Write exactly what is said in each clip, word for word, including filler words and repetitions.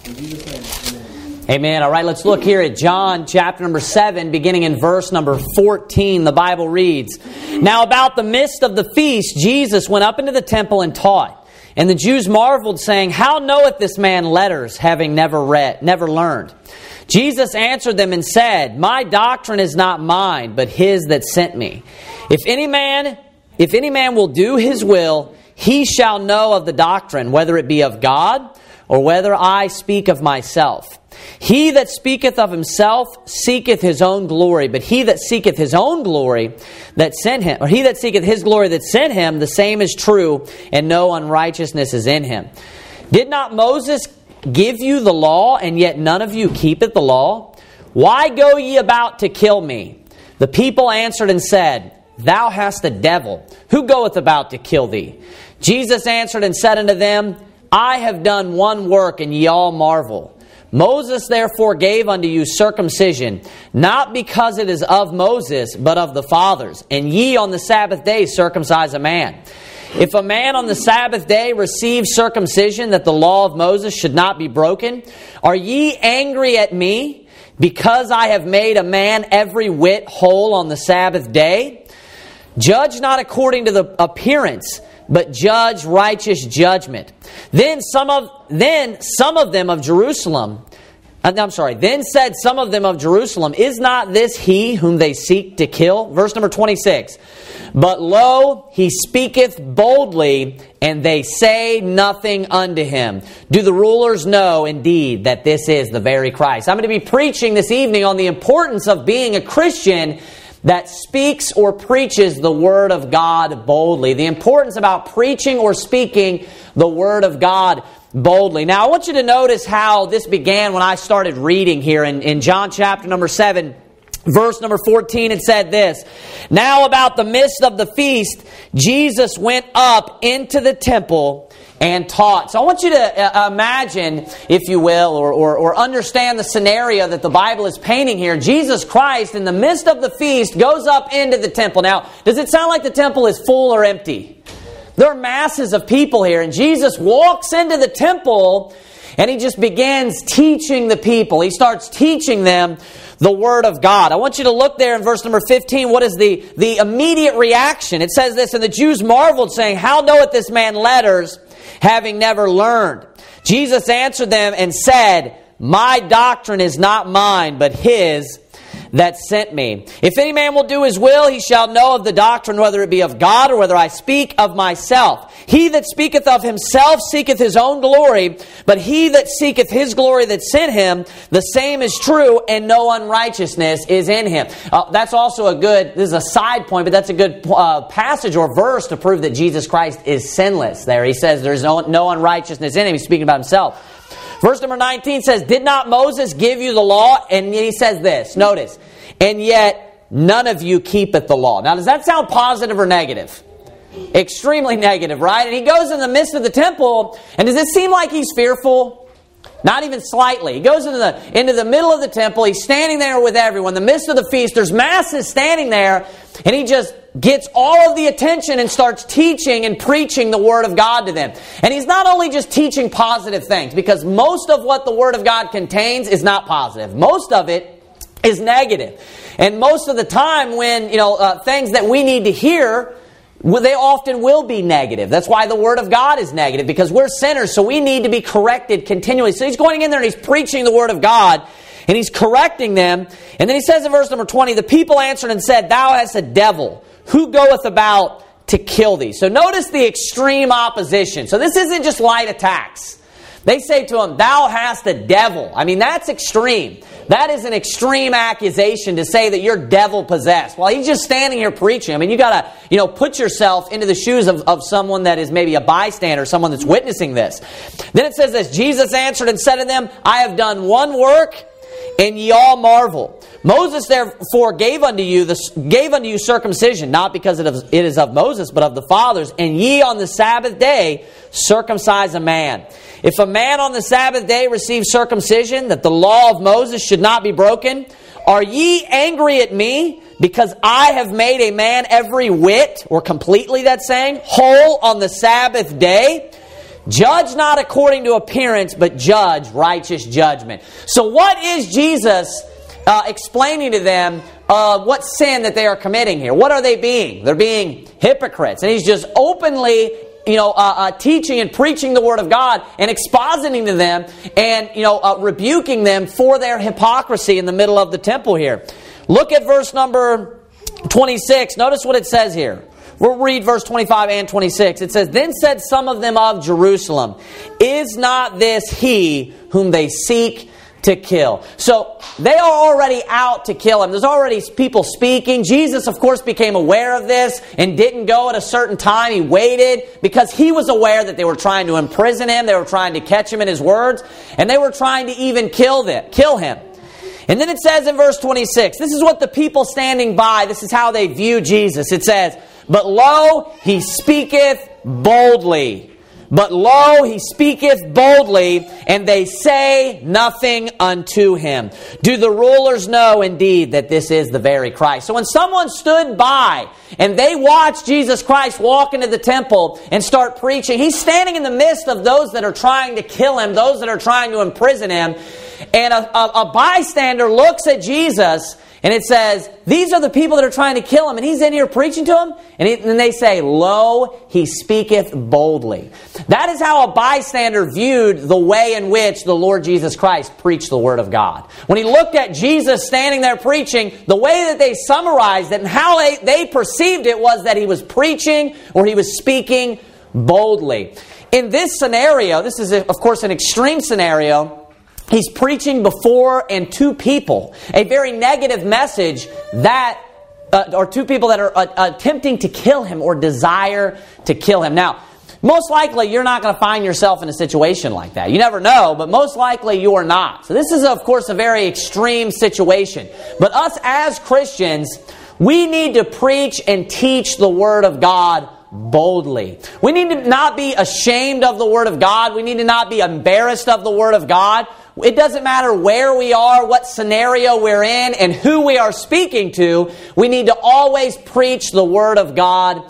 In Jesus' name, amen. Amen. All right, let's look here at John chapter number seven, beginning in verse number fourteen. The Bible reads, "Now about the midst of the feast, Jesus went up into the temple and taught. And the Jews marveled, saying, How knoweth this man letters, having never read, never learned? Jesus answered them and said, My doctrine is not mine, but his that sent me. If any man, if any man will do his will, he shall know of the doctrine, whether it be of God, or whether I speak of myself. He that speaketh of himself seeketh his own glory, but he that seeketh his own glory that sent him, or he that seeketh his glory that sent him, the same is true, and no unrighteousness is in him. Did not Moses give you the law, and yet none of you keepeth the law? Why go ye about to kill me? The people answered and said, Thou hast a devil. Who goeth about to kill thee? Jesus answered and said unto them, I have done one work, and ye all marvel. Moses therefore gave unto you circumcision, not because it is of Moses, but of the fathers. And ye on the Sabbath day circumcise a man. If a man on the Sabbath day receive circumcision, that the law of Moses should not be broken, are ye angry at me, because I have made a man every whit whole on the Sabbath day? Judge not according to the appearance, but judge righteous judgment. Then some of then some of them of Jerusalem, I'm sorry, then said some of them of Jerusalem, Is not this he whom they seek to kill? Verse number twenty-six. But lo, he speaketh boldly, and they say nothing unto him. Do the rulers know indeed that this is the very Christ? I'm going to be preaching this evening on the importance of being a Christian that speaks or preaches the Word of God boldly. The importance about preaching or speaking the Word of God boldly. Now, I want you to notice how this began when I started reading here in, in John chapter number seven, verse number fourteen. It said this, Now about the midst of the feast, Jesus went up into the temple and taught. So I want you to uh, imagine, if you will, or, or, or understand the scenario that the Bible is painting here. Jesus Christ, in the midst of the feast, goes up into the temple. Now, does it sound like the temple is full or empty? There are masses of people here, and Jesus walks into the temple, and He just begins teaching the people. He starts teaching them the Word of God. I want you to look there in verse number fifteen. What is the, the immediate reaction? It says this, And the Jews marveled, saying, How knoweth this man letters, having never learned? Jesus answered them and said, My doctrine is not mine, but his that sent me. If any man will do his will, he shall know of the doctrine, whether it be of God, or whether I speak of myself. He that speaketh of himself seeketh his own glory, but he that seeketh his glory that sent him, the same is true, and no unrighteousness is in him. Uh, that's also a good, this is a side point, but that's a good uh, passage or verse to prove that Jesus Christ is sinless there. He says there's no, no unrighteousness in him. He's speaking about himself. Verse number nineteen says, Did not Moses give you the law? And he says this, notice, And yet none of you keepeth the law. Now, does that sound positive or negative? Extremely negative, right? And he goes in the midst of the temple, and does it seem like he's fearful? Not even slightly. He goes into the, into the middle of the temple. He's standing there with everyone. In the midst of the feast, there's masses standing there, and he just gets all of the attention and starts teaching and preaching the Word of God to them. And he's not only just teaching positive things, because most of what the Word of God contains is not positive. Most of it is negative. And most of the time when, you know, uh, things that we need to hear, well, they often will be negative. That's why the Word of God is negative, because we're sinners, so we need to be corrected continually. So he's going in there and he's preaching the Word of God, and he's correcting them. And then he says in verse number twenty, The people answered and said, Thou hast a devil. Who goeth about to kill thee? So notice the extreme opposition. So this isn't just light attacks. They say to him, Thou hast a devil. I mean, that's extreme. That is an extreme accusation to say that you're devil possessed. Well, he's just standing here preaching. I mean, you got to, you know, put yourself into the shoes of, of someone that is maybe a bystander, someone that's witnessing this. Then it says this, Jesus answered and said to them, I have done one work, and ye all marvel. Moses therefore gave unto you the, gave unto you circumcision, not because it is of Moses, but of the fathers. And ye on the Sabbath day circumcise a man. If a man on the Sabbath day receive circumcision, that the law of Moses should not be broken, are ye angry at me, because I have made a man every whit, or completely, that's saying, whole on the Sabbath day? Judge not according to appearance, but judge righteous judgment. So what is Jesus uh, explaining to them uh, what sin that they are committing here? What are they being? They're being hypocrites. And he's just openly you know, uh, uh, teaching and preaching the Word of God and expositing to them and, you know, uh, rebuking them for their hypocrisy in the middle of the temple here. Look at verse number twenty-six. Notice what it says here. We'll read verse twenty-five and twenty-six. It says, Then said some of them of Jerusalem, Is not this he whom they seek to kill? So they are already out to kill him. There's already people speaking. Jesus, of course, became aware of this and didn't go at a certain time. He waited because he was aware that they were trying to imprison him. They were trying to catch him in his words. And they were trying to even kill them, kill him. And then it says in verse twenty-six, this is what the people standing by, this is how they view Jesus. It says, But lo, he speaketh boldly. But lo, he speaketh boldly, and they say nothing unto him. Do the rulers know indeed that this is the very Christ? So when someone stood by and they watched Jesus Christ walk into the temple and start preaching, he's standing in the midst of those that are trying to kill him, those that are trying to imprison him, and a, a, a bystander looks at Jesus and it says, these are the people that are trying to kill him. And he's in here preaching to them. And, he, and they say, Lo, he speaketh boldly. That is how a bystander viewed the way in which the Lord Jesus Christ preached the Word of God. When he looked at Jesus standing there preaching, the way that they summarized it and how they, they perceived it was that he was preaching or he was speaking boldly. In this scenario, this is, of course, an extreme scenario. He's preaching before and to people a very negative message that, uh, or to people that are uh, attempting to kill him or desire to kill him. Now, most likely you're not going to find yourself in a situation like that. You never know, but most likely you are not. So this is, of course, a very extreme situation. But us as Christians, we need to preach and teach the Word of God boldly. We need to not be ashamed of the Word of God. We need to not be embarrassed of the Word of God. It doesn't matter where we are, what scenario we're in, and who we are speaking to. We need to always preach the Word of God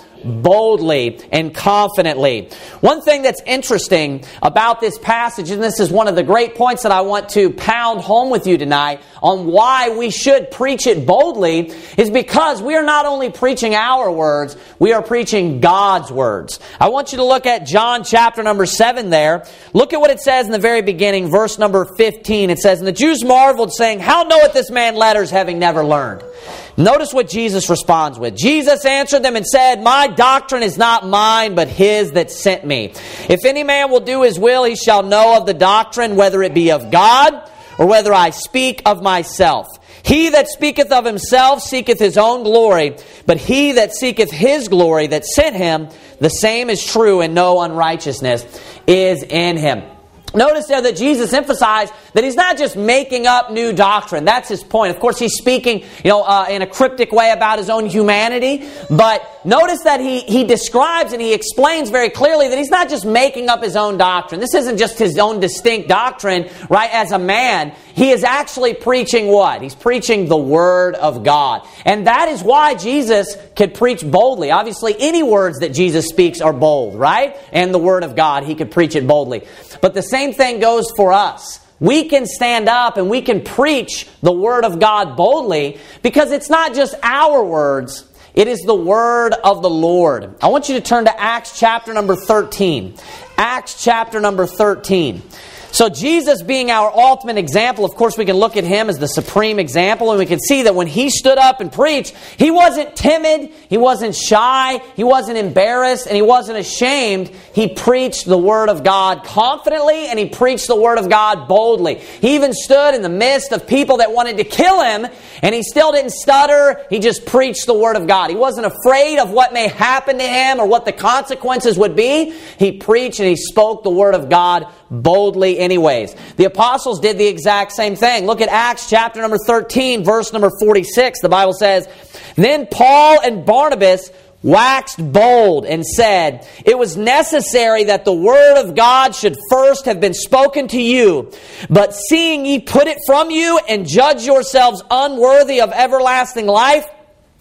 boldly and confidently. One thing that's interesting about this passage, and this is one of the great points that I want to pound home with you tonight on why we should preach it boldly, is because we are not only preaching our words, we are preaching God's words. I want you to look at John chapter number seven there. Look at what it says in the very beginning, verse number fifteen. It says, And the Jews marveled, saying, How knoweth this man letters, having never learned? Notice what Jesus responds with. Jesus answered them and said, My doctrine is not mine, but his that sent me. If any man will do his will, he shall know of the doctrine, whether it be of God, or whether I speak of myself. He that speaketh of himself seeketh his own glory, but he that seeketh his glory that sent him, the same is true, and no unrighteousness is in him. Notice there that Jesus emphasized that he's not just making up new doctrine. That's his point. Of course, he's speaking, you know, uh, in a cryptic way about his own humanity. But notice that he, he describes and he explains very clearly that he's not just making up his own doctrine. This isn't just his own distinct doctrine, right, as a man. He is actually preaching what? He's preaching the Word of God. And that is why Jesus could preach boldly. Obviously, any words that Jesus speaks are bold, right? And the Word of God, he could preach it boldly. But the same thing goes for us. We can stand up and we can preach the Word of God boldly because it's not just our words, it is the Word of the Lord. I want you to turn to Acts chapter number thirteen. Acts chapter number thirteen. So Jesus being our ultimate example, of course we can look at him as the supreme example, and we can see that when he stood up and preached, he wasn't timid, he wasn't shy, he wasn't embarrassed, and he wasn't ashamed. He preached the Word of God confidently, and he preached the Word of God boldly. He even stood in the midst of people that wanted to kill him, and he still didn't stutter. He just preached the Word of God. He wasn't afraid of what may happen to him or what the consequences would be. He preached and he spoke the Word of God boldly anyways. The apostles did the exact same thing. Look at Acts chapter number thirteen, verse number forty-six. The Bible says, Then Paul and Barnabas waxed bold and said, It was necessary that the word of God should first have been spoken to you. But seeing ye put it from you and judge yourselves unworthy of everlasting life,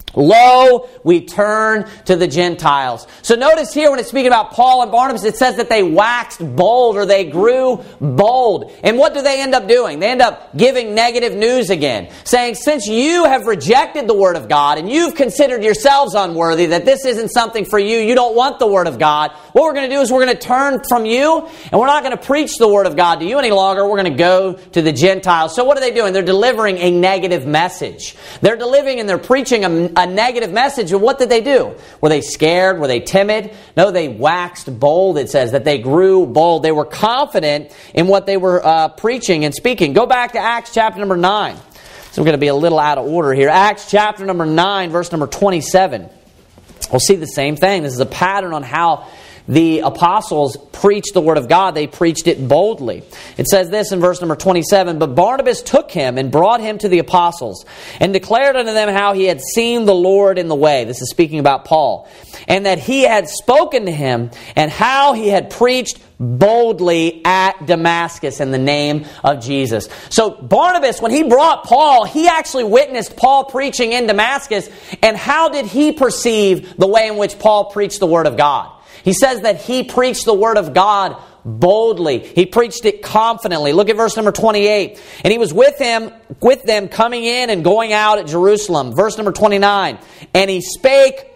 Lo, we turn to the Gentiles. So notice here when it's speaking about Paul and Barnabas, it says that they waxed bold, or they grew bold. And what do they end up doing? They end up giving negative news again, saying, since you have rejected the Word of God and you've considered yourselves unworthy, that this isn't something for you, you don't want the Word of God, what we're going to do is we're going to turn from you, and we're not going to preach the Word of God to you any longer. We're going to go to the Gentiles. So what are they doing? They're delivering a negative message. They're delivering and they're preaching a, a negative message. And what did they do? Were they scared? Were they timid? No, they waxed bold, it says, that they grew bold. They were confident in what they were uh, preaching and speaking. Go back to Acts chapter number nine. So we're going to be a little out of order here. Acts chapter number nine, verse number twenty-seven. We'll see the same thing. This is a pattern on how the apostles preached the Word of God. They preached it boldly. It says this in verse number twenty-seven, But Barnabas took him and brought him to the apostles, and declared unto them how he had seen the Lord in the way. This is speaking about Paul. And that he had spoken to him, and how he had preached boldly at Damascus in the name of Jesus. So Barnabas, when he brought Paul, he actually witnessed Paul preaching in Damascus. And how did he perceive the way in which Paul preached the Word of God? He says that he preached the Word of God boldly. He preached it confidently. Look at verse number twenty-eight. And he was with him, with them coming in and going out at Jerusalem. Verse number twenty-nine. And he spake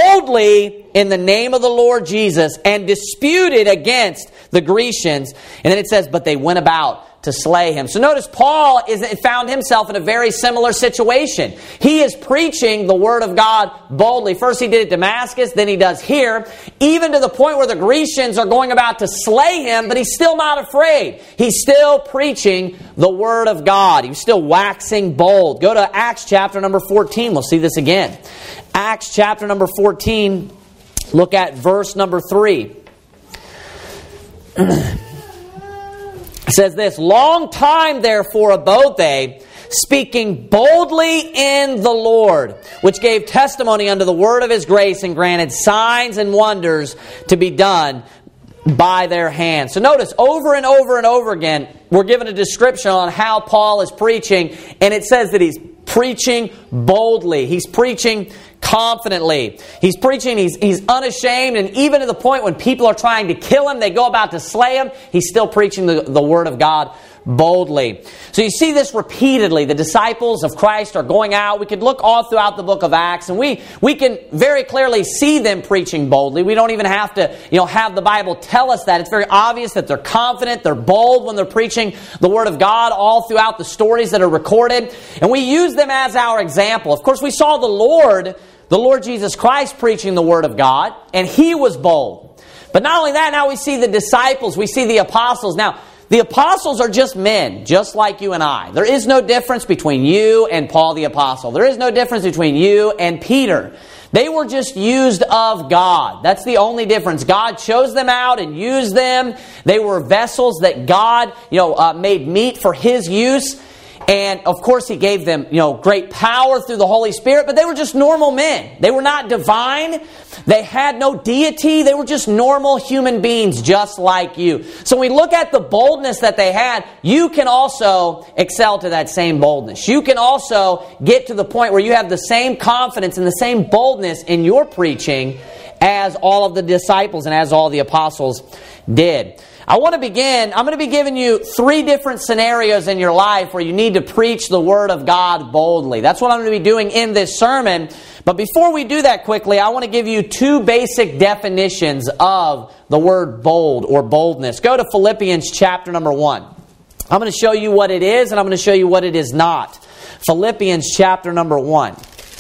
boldly in the name of the Lord Jesus, and disputed against the Grecians. And then it says, but they went about to slay him. So notice Paul is found himself in a very similar situation. He is preaching the Word of God boldly. First he did it at Damascus, then he does here, even to the point where the Grecians are going about to slay him, but he's still not afraid. He's still preaching the Word of God. He's still waxing bold. Go to Acts chapter number fourteen. We'll see this again. Acts chapter number fourteen, look at verse number three. It says this, Long time therefore abode they, speaking boldly in the Lord, which gave testimony unto the word of his grace, and granted signs and wonders to be done by their hands. So notice, over and over and over again, we're given a description on how Paul is preaching, and it says that he's preaching boldly. He's preaching confidently. He's preaching, he's, he's unashamed, and even to the point when people are trying to kill him, they go about to slay him, he's still preaching the, the Word of God boldly. So you see this repeatedly. The disciples of Christ are going out. We could look all throughout the book of Acts, and we, we can very clearly see them preaching boldly. We don't even have to, you know, have the Bible tell us that. It's very obvious that they're confident, they're bold when they're preaching the Word of God all throughout the stories that are recorded. And we use them as our example. Of course, we saw the Lord, the Lord Jesus Christ preaching the Word of God, and He was bold. But not only that, now we see the disciples, we see the apostles. Now, the apostles are just men, just like you and I. There is no difference between you and Paul the apostle. There is no difference between you and Peter. They were just used of God. That's the only difference. God chose them out and used them. They were vessels that God, you know, uh, made meet for His use. And of course He gave them, you know, great power through the Holy Spirit, but they were just normal men. They were not divine. They had no deity. They were just normal human beings just like you. So when we look at the boldness that they had, you can also excel to that same boldness. You can also get to the point where you have the same confidence and the same boldness in your preaching as all of the disciples and as all the apostles did. I want to begin, I'm going to be giving you three different scenarios in your life where you need to preach the Word of God boldly. That's what I'm going to be doing in this sermon. But before we do that quickly, I want to give you two basic definitions of the word bold or boldness. Go to Philippians chapter number one. I'm going to show you what it is, and I'm going to show you what it is not. Philippians chapter number one.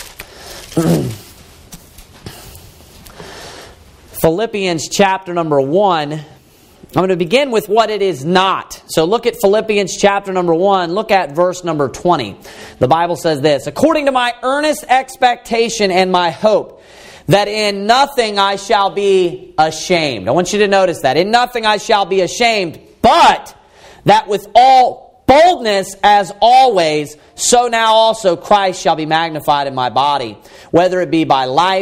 Philippians chapter number one. I'm going to begin with what it is not. So look at Philippians chapter number one. Look at verse number twenty. The Bible says this, According to my earnest expectation and my hope, that in nothing I shall be ashamed. I want you to notice that. In nothing I shall be ashamed, but that with all boldness as always, so now also Christ shall be magnified in my body, whether it be by life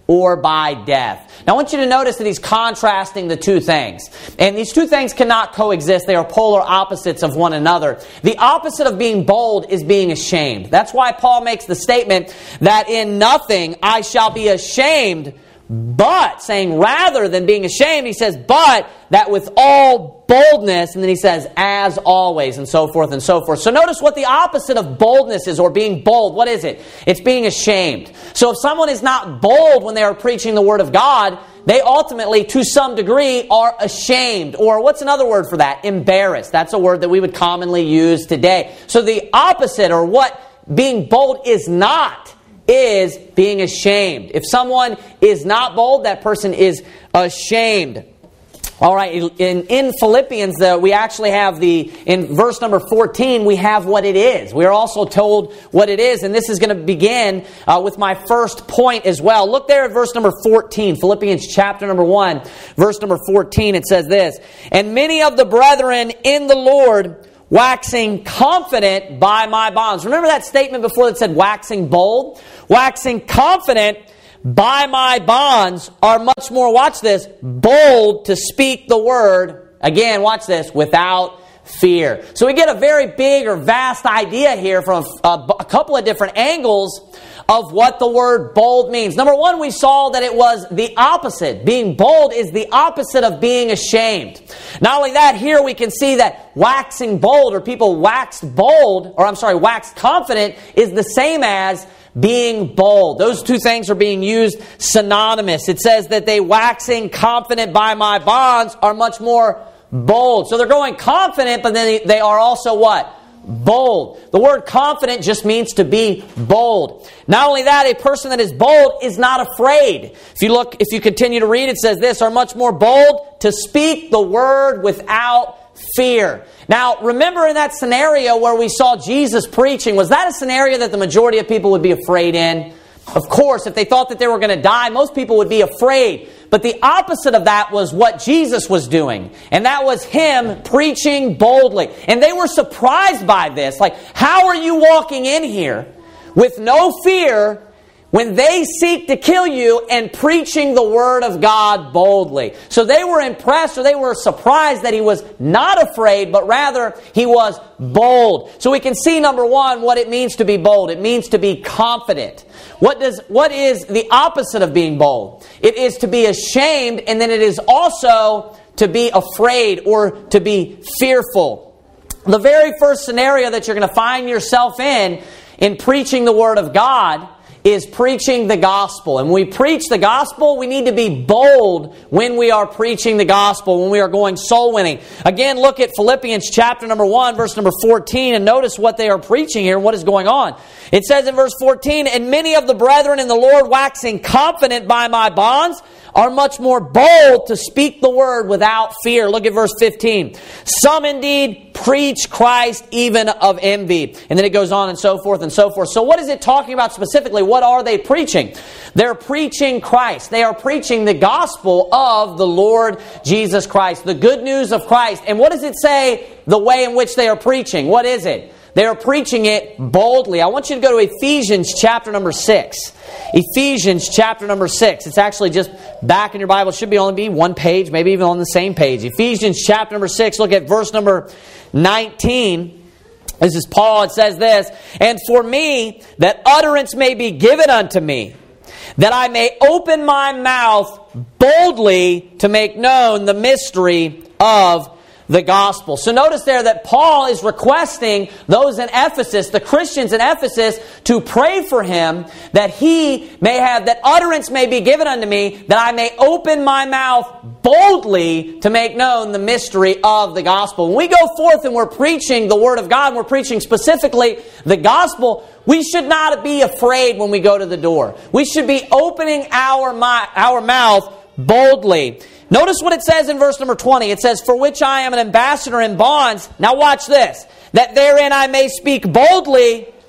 or by death. Now I want you to notice that he's contrasting the two things. And these two things cannot coexist. They are polar opposites of one another. The opposite of being bold is being ashamed. That's why Paul makes the statement that in nothing I shall be ashamed, but, saying rather than being ashamed, he says, but that with all boldness, and then he says, as always, and so forth and so forth. So notice what the opposite of boldness is, or being bold. What is it? It's being ashamed. So if someone is not bold when they are preaching the Word of God, they ultimately, to some degree, are ashamed. Or what's another word for that? Embarrassed. That's a word that we would commonly use today. So the opposite, or what being bold is not, is being ashamed. If someone is not bold, that person is ashamed. All right, in, in Philippians, uh, we actually have the, in verse number fourteen, we have what it is. We are also told what it is, and this is going to begin uh, with my first point as well. Look there at verse number fourteen, Philippians chapter number one, verse number fourteen, it says this, and many of the brethren in the Lord, waxing confident by my bonds. Remember that statement before that said waxing bold? Waxing confident by my bonds are much more, watch this, bold to speak the word, again, watch this, without fear. So we get a very big or vast idea here from a, a couple of different angles of what the word bold means. Number one, we saw that it was the opposite. Being bold is the opposite of being ashamed. Not only that, here we can see that waxing bold, or people waxed bold, or I'm sorry, waxed confident, is the same as being bold. Those two things are being used synonymous. It says that they waxing confident by my bonds are much more bold. So they're going confident, but then they are also what? Bold. The word confident just means to be bold. Not only that, a person that is bold is not afraid. If you look, if you continue to read, it says this, are much more bold to speak the word without fear. Now, remember in that scenario where we saw Jesus preaching, was that a scenario that the majority of people would be afraid in? Of course, if they thought that they were going to die, most people would be afraid. But the opposite of that was what Jesus was doing. And that was Him preaching boldly. And they were surprised by this. Like, how are you walking in here with no fear when they seek to kill you and preaching the Word of God boldly? So they were impressed, or they were surprised that He was not afraid, but rather He was bold. So we can see, number one, what it means to be bold. It means to be confident. What does what is the opposite of being bold? It is to be ashamed, and then it is also to be afraid or to be fearful. The very first scenario that you're going to find yourself in, in preaching the Word of God, is preaching the gospel. And when we preach the gospel, we need to be bold when we are preaching the gospel, when we are going soul winning. Again, look at Philippians chapter number one, verse number fourteen, and notice what they are preaching here, what is going on. It says in verse fourteen, and many of the brethren in the Lord, waxing confident by my bonds, are much more bold to speak the word without fear. Look at verse fifteen. Some indeed preach Christ even of envy. And then it goes on and so forth and so forth. So what is it talking about specifically? What are they preaching? They're preaching Christ. They are preaching the gospel of the Lord Jesus Christ. The good news of Christ. And what does it say the way in which they are preaching? What is it? They are preaching it boldly. I want you to go to Ephesians chapter number six. Ephesians chapter number six. It's actually just back in your Bible. It should be only be one page, maybe even on the same page. Ephesians chapter number six. Look at verse number nineteen. This is Paul. It says this, and for me, that utterance may be given unto me, that I may open my mouth boldly to make known the mystery of the gospel. So notice there that Paul is requesting those in Ephesus, the Christians in Ephesus, to pray for him that he may have, that utterance may be given unto me, that I may open my mouth boldly to make known the mystery of the gospel. When we go forth and we're preaching the Word of God, and we're preaching specifically the gospel, we should not be afraid when we go to the door. We should be opening our, our mouth boldly. Notice what it says in verse number twenty. It says, for which I am an ambassador in bonds. Now watch this. That therein I may speak boldly.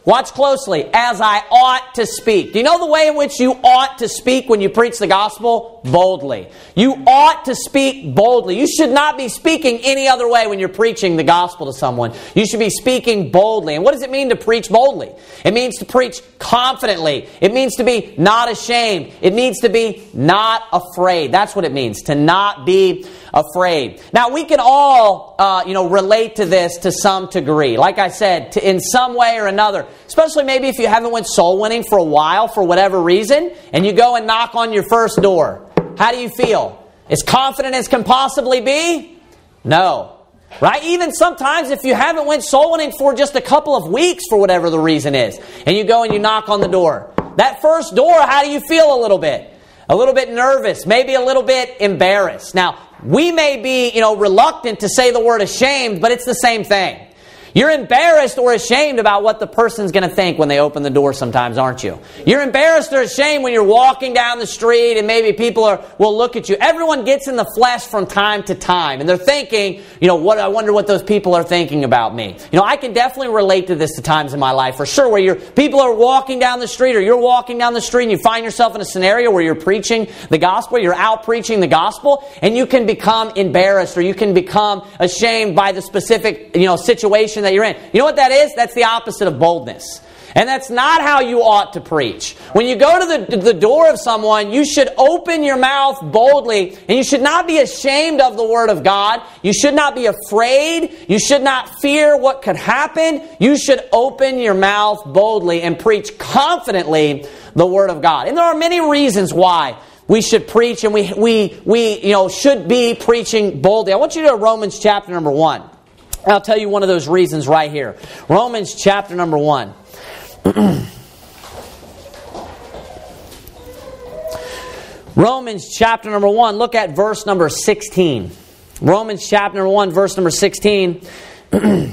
Watch closely. As I ought to speak. Do you know the way in which you ought to speak when you preach the gospel? Boldly. You ought to speak boldly. You should not be speaking any other way when you're preaching the gospel to someone. You should be speaking boldly. And what does it mean to preach boldly? It means to preach confidently. It means to be not ashamed. It means to be not afraid. That's what it means, to not be afraid. Now, we can all, uh, you know, relate to this to some degree. Like I said, to, in some way or another, especially maybe if you haven't went soul winning for a while for whatever reason, and you go and knock on your first door. How do you feel? As confident as can possibly be? No. Right? Even sometimes if you haven't went soul winning for just a couple of weeks for whatever the reason is, and you go and you knock on the door. That first door, how do you feel a little bit? A little bit nervous, maybe a little bit embarrassed. Now, we may be, you know, reluctant to say the word ashamed, but it's the same thing. You're embarrassed or ashamed about what the person's going to think when they open the door sometimes, aren't you? You're embarrassed or ashamed when you're walking down the street and maybe people are will look at you. Everyone gets in the flesh from time to time, and they're thinking, you know, what I wonder what those people are thinking about me. You know, I can definitely relate to this at times in my life, for sure, where you're, people are walking down the street, or you're walking down the street and you find yourself in a scenario where you're preaching the gospel, you're out preaching the gospel, and you can become embarrassed or you can become ashamed by the specific, you know, situation that you're in. You know what that is? That's the opposite of boldness. And that's not how you ought to preach. When you go to the, the door of someone, you should open your mouth boldly, and you should not be ashamed of the Word of God. You should not be afraid. You should not fear what could happen. You should open your mouth boldly and preach confidently the Word of God. And there are many reasons why we should preach, and we we we you know should be preaching boldly. I want you to go to Romans chapter number one. I'll tell you one of those reasons right here. Romans chapter number one. Romans chapter number one. Look at verse number sixteen. Romans chapter number one, verse number sixteen. The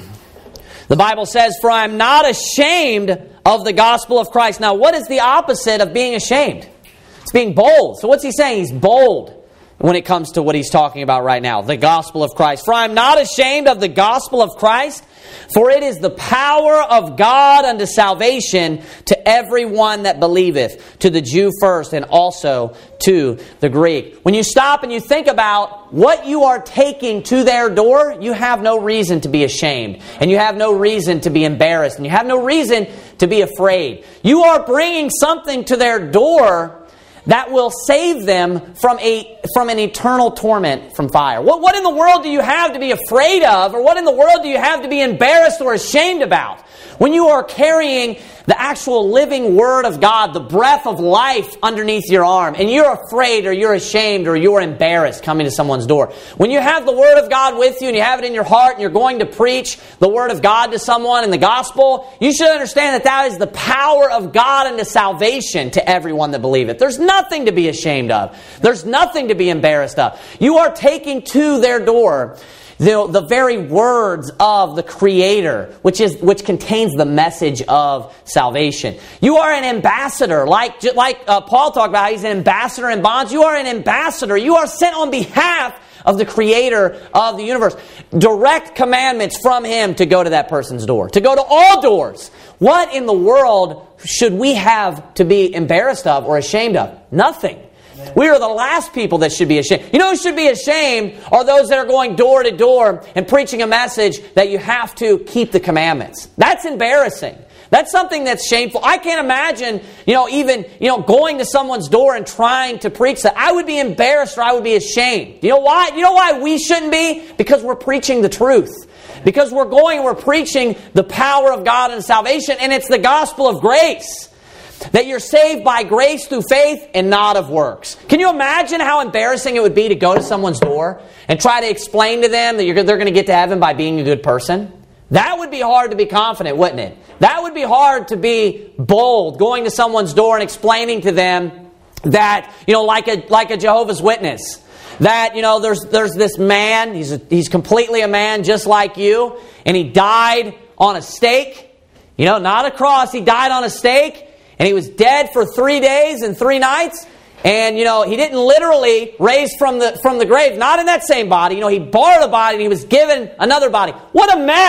Bible says, "For I am not ashamed of the gospel of Christ." Now, what is the opposite of being ashamed? It's being bold. So what's he saying? He's bold when it comes to what he's talking about right now, the gospel of Christ. "For I am not ashamed of the gospel of Christ, for it is the power of God unto salvation to everyone that believeth, to the Jew first, and also to the Greek." When you stop and you think about what you are taking to their door, you have no reason to be ashamed, and you have no reason to be embarrassed, and you have no reason to be afraid. You are bringing something to their door that will save them from a from an eternal torment from fire. What, what in the world do you have to be afraid of, or what in the world do you have to be embarrassed or ashamed about? When you are carrying the actual living Word of God, the breath of life underneath your arm, and you're afraid or you're ashamed or you're embarrassed coming to someone's door. When you have the Word of God with you and you have it in your heart and you're going to preach the Word of God to someone in the gospel, you should understand that that is the power of God unto salvation to everyone that believeth. There's nothing to be ashamed of. There's nothing to be embarrassed of. You are taking to their door The, the very words of the Creator, which is which contains the message of salvation. You are an ambassador, like like uh, Paul talked about how he's an ambassador in bonds. You are an ambassador. You are sent on behalf of the Creator of the universe. Direct commandments from Him to go to that person's door, to go to all doors. What in the world should we have to be embarrassed of or ashamed of? Nothing. We are the last people that should be ashamed. You know who should be ashamed are those that are going door to door and preaching a message that you have to keep the commandments. That's embarrassing. That's something that's shameful. I can't imagine, you know, even, you know, going to someone's door and trying to preach that. I would be embarrassed or I would be ashamed. You know why? You know why we shouldn't be? Because we're preaching the truth. Because we're going, we're preaching the power of God and salvation, and it's the gospel of grace. That you're saved by grace through faith and not of works. Can you imagine how embarrassing it would be to go to someone's door and try to explain to them that you're, they're going to get to heaven by being a good person? That would be hard to be confident, wouldn't it? That would be hard to be bold, going to someone's door and explaining to them that, you know, like a like a Jehovah's Witness, that, you know, there's there's this man, he's a, he's completely a man just like you, and he died on a stake, you know, not a cross, he died on a stake. And he was dead for three days and three nights. And, you know, he didn't literally raise from the from the grave. Not in that same body. You know, he borrowed a body and he was given another body. What a mess.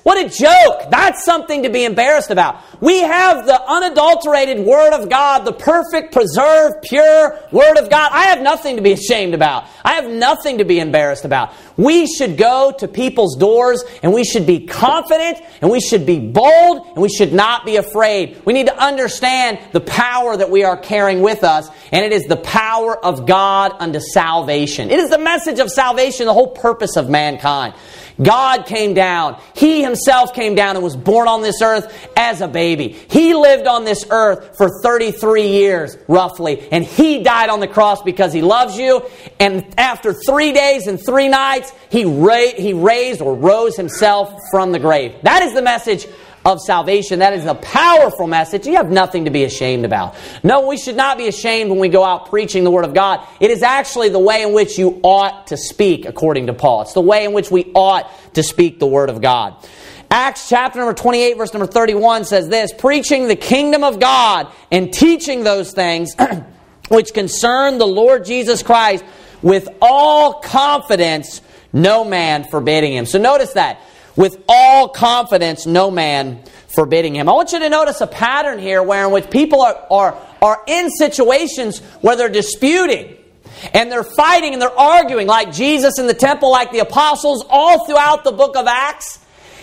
What a joke. That's something to be embarrassed about. We have the unadulterated Word of God, the perfect, preserved, pure Word of God. I have nothing to be ashamed about. I have nothing to be embarrassed about. We should go to people's doors and we should be confident and we should be bold and we should not be afraid. We need to understand the power that we are carrying with us, and it is the power of God unto salvation. It is the message of salvation, the whole purpose of mankind. God came down. He Himself came down and was born on this earth as a baby. He lived on this earth for thirty-three years, roughly. And He died on the cross because He loves you. And after three days and three nights, He, ra- he raised or rose Himself from the grave. That is the message of salvation. That is a powerful message. You have nothing to be ashamed about. No, we should not be ashamed when we go out preaching the Word of God. It is actually the way in which you ought to speak, according to Paul. It's the way in which we ought to speak the Word of God. Acts chapter number twenty-eight, verse number thirty-one says this, preaching the kingdom of God and teaching those things which concern the Lord Jesus Christ with all confidence, no man forbidding Him. So notice that. With all confidence, no man forbidding Him. I want you to notice a pattern here where in which people are, are, are in situations where they're disputing and they're fighting and they're arguing like Jesus in the temple, like the apostles, all throughout the book of Acts.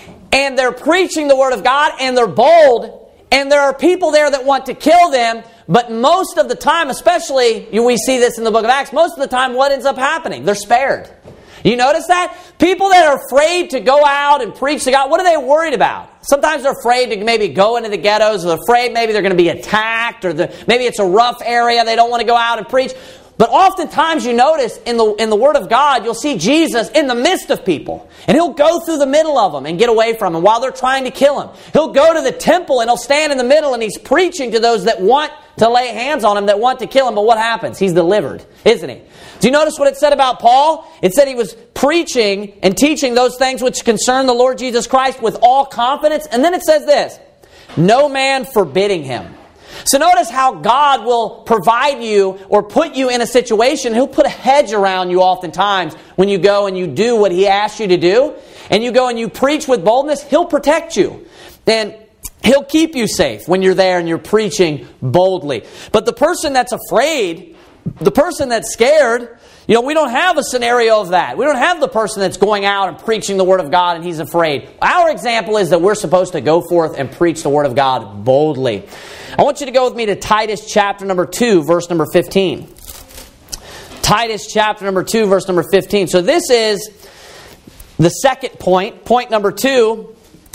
And they're preaching the Word of God and they're bold. And there are people there that want to kill them. But most of the time, especially, we see this in the book of Acts, most of the time what ends up happening? They're spared. You notice that? People that are afraid to go out and preach to God, what are they worried about? Sometimes they're afraid to maybe go into the ghettos, or they're afraid maybe they're going to be attacked, or the, maybe it's a rough area, they don't want to go out and preach. But oftentimes you notice in the, in the Word of God, you'll see Jesus in the midst of people. And He'll go through the middle of them and get away from them while they're trying to kill Him. He'll go to the temple and He'll stand in the middle and He's preaching to those that want to lay hands on Him, that want to kill Him. But what happens? He's delivered, isn't He? Do you notice what it said about Paul? It said he was preaching and teaching those things which concern the Lord Jesus Christ with all confidence. And then it says this, no man forbidding Him. So notice how God will provide you or put you in a situation. He'll put a hedge around you oftentimes when you go and you do what He asks you to do. And you go and you preach with boldness. He'll protect you. And He'll keep you safe when you're there and you're preaching boldly. But the person that's afraid, the person that's scared, you know, we don't have a scenario of that. We don't have the person that's going out and preaching the Word of God and he's afraid. Our example is that we're supposed to go forth and preach the Word of God boldly. I want you to go with me to Titus chapter number two, verse number fifteen. Titus chapter number two, verse number fifteen. So this is the second point, point number two.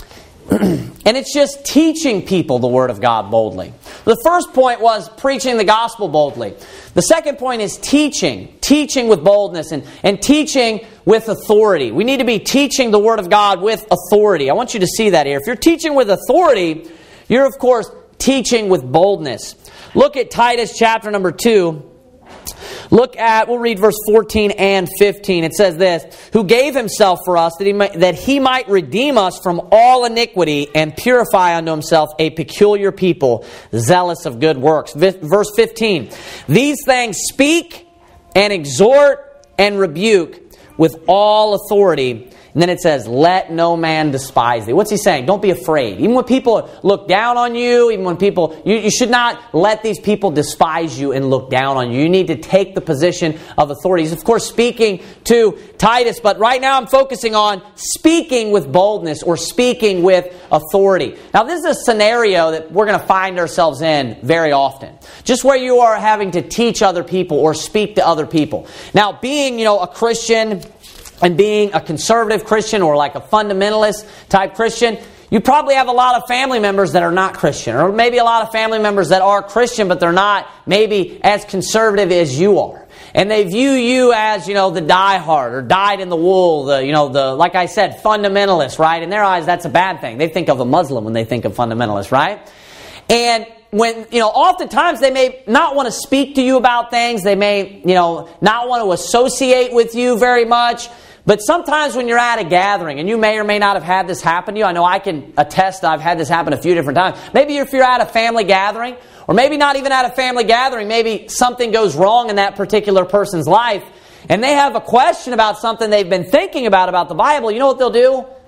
And it's just teaching people the Word of God boldly. The first point was preaching the gospel boldly. The second point is teaching. Teaching with boldness and, and teaching with authority. We need to be teaching the Word of God with authority. I want you to see that here. If you're teaching with authority, you're of course teaching with boldness. Look at Titus chapter number two. Look at, we'll read verse fourteen and fifteen. It says this, who gave Himself for us that he, might, that he might redeem us from all iniquity and purify unto Himself a peculiar people, zealous of good works. Verse fifteen, these things speak and exhort and rebuke with all authority. And then it says, let no man despise thee. What's he saying? Don't be afraid. Even when people look down on you, even when people, you, you should not let these people despise you and look down on you. You need to take the position of authority. He's, of course, speaking to Titus, but right now I'm focusing on speaking with boldness or speaking with authority. Now, this is a scenario that we're going to find ourselves in very often. Just where you are having to teach other people or speak to other people. Now, being, you know, a Christian and being a conservative Christian or like a fundamentalist type Christian, you probably have a lot of family members that are not Christian. Or maybe a lot of family members that are Christian, but they're not maybe as conservative as you are. And they view you as, you know, the diehard or dyed in the wool, the, you know, the, like I said, fundamentalist, right? In their eyes, that's a bad thing. They think of a Muslim when they think of fundamentalist, right? And when, you know, oftentimes they may not want to speak to you about things. They may, you know, not want to associate with you very much. But sometimes when you're at a gathering, and you may or may not have had this happen to you, I know I can attest that I've had this happen a few different times. Maybe if you're at a family gathering, or maybe not even at a family gathering, maybe something goes wrong in that particular person's life, and they have a question about something they've been thinking about, about the Bible. You know what they'll do?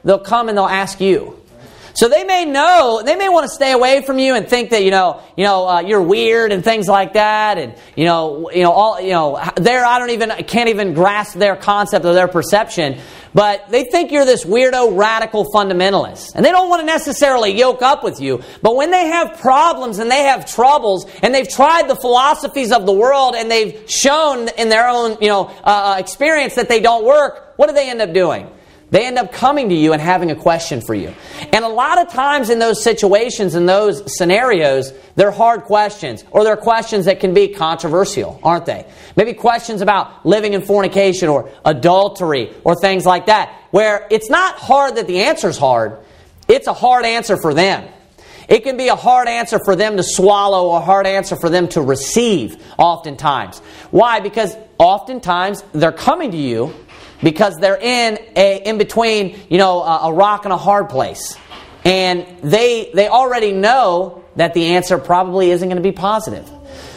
they'll come and they'll ask you. So they may know, they may want to stay away from you and think that, you know, you know, uh, you're weird and things like that, and you know, you know, all, you know, there I don't even can't even grasp their concept or their perception, but they think you're this weirdo radical fundamentalist, and they don't want to necessarily yoke up with you. But when they have problems and they have troubles, and they've tried the philosophies of the world, and they've shown in their own, you know, uh, experience that they don't work, what do they end up doing? They end up coming to you and having a question for you. And a lot of times in those situations, in those scenarios, they're hard questions, or they're questions that can be controversial, aren't they? Maybe questions about living in fornication or adultery or things like that, where it's not hard that the answer's hard. It's a hard answer for them. It can be a hard answer for them to swallow, or a hard answer for them to receive oftentimes. Why? Because oftentimes they're coming to you because they're in a in between, you know, a, a rock and a hard place, and they they already know that the answer probably isn't going to be positive.